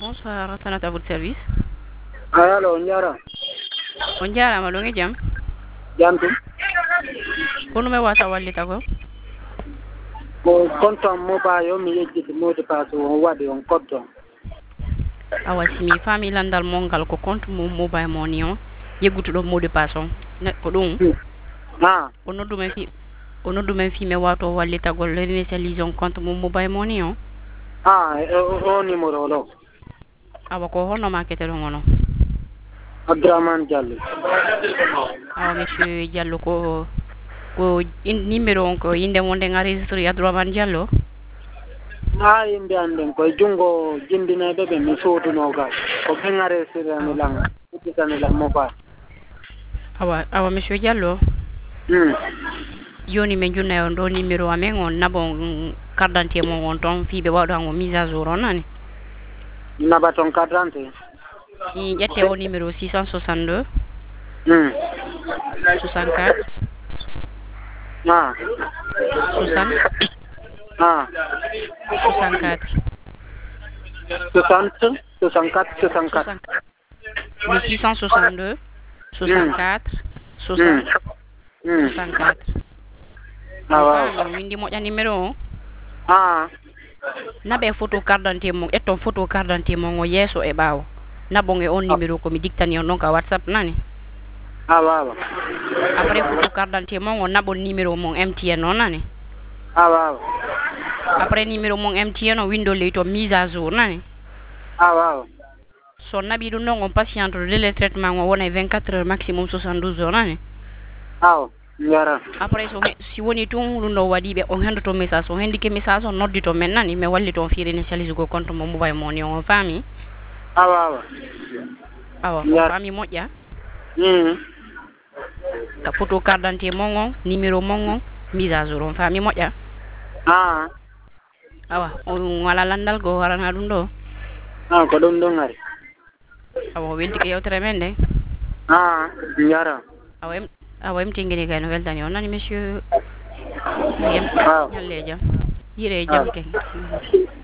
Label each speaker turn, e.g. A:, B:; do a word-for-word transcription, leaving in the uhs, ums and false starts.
A: Bonsoir, Tanat à votre service.
B: Allo, Njara.
A: On jarama ɗo e jaam.
B: Jam tum.
A: Kono me wata wallita ko?
B: Ko konton mobile yo mi yejjiti mode passe on waɗi on kodton.
A: Awa simi fami landal mongal ko compte mo mobile money on yeggutuɗo mot de passe on ko ɗum
B: Ah,
A: o noddumen fi o noddumen fi me wato wallitagol réinitialisation compte mo mobile money on.
B: ah, o, o numéro lo.
A: Awa ko honno ma keteɗon onon?
B: Abdourahmane Diallo.
A: Awa monsieur Diallo ko ko in numéro on ko inde wonde enregistré Abdourahmane Diallo.
B: Ha yimɓe annden koye junngo jindineɓe ɓe mi sooduno gal ko ɓe enregistré lan udditani lan mobile.
A: Awa awa monsieur Diallo.
B: Hmm.
A: Joni min junnayi on ɗo numéro amen on nabon carte d'identité mon on toon fiiɓe waɗango mise à jour on nani.
B: Naba toon carte d'identité.
A: I ƴette o numéro six cent soixante-deux.
B: Hmm.
A: soixante-quatre.
B: Ah.
A: soixante.
B: Ah.
A: soixante-quatre.
B: soixante, soixante-quatre, soixante-quatre.
A: Le six cent soixante-deux. soixante-quatre. soixante.
B: Hmm.
A: soixante-quatre.
B: Ah, waaw.
A: Windi moƴƴa numéro o.
B: Ah.
A: Naɓe photo carte d'identité mon ƴetton photo carte d'identité mon o yeeso e ɓaawo nabon e on numéro komi dictani on ɗon ka WhatsApp nani.
B: Ah, waaw.
A: Après photo carte d'identité mon o naɓon numéro mon M T N o nani.
B: Ah, waaw.
A: Après numéro mon M T N o windo ley to mise à jour nani.
B: Ah, waaw.
A: So naɓi ɗum ɗon on patiente le délai traitement o wona vingt-quatre heures maximum soixante-douze heures nani.
B: Aw, njara.
A: Après so si woni tun ɗum ɗo waɗiɓe on hendoto message on hendike message on noddito men nani mi wallito on fiiri initialise go compte mo mobile money on faami.
B: Awa awa.
A: Awa on faami moƴƴa.
B: Hmm.
A: Ka photo carte d'identité mon on numéro mon on mise à jour on faami moƴƴa.
B: Ah.
A: Awa on wala landal go warana ɗum ɗo.
B: Ah, ko ɗum ɗon ari.
A: Awa weltike yewtere men nde.
B: Ah, njara.
A: Awa em awa emtingini kay no weltani on nani monsieur. Yem.
B: Aw.
A: Yalle jam. Yire jam ke.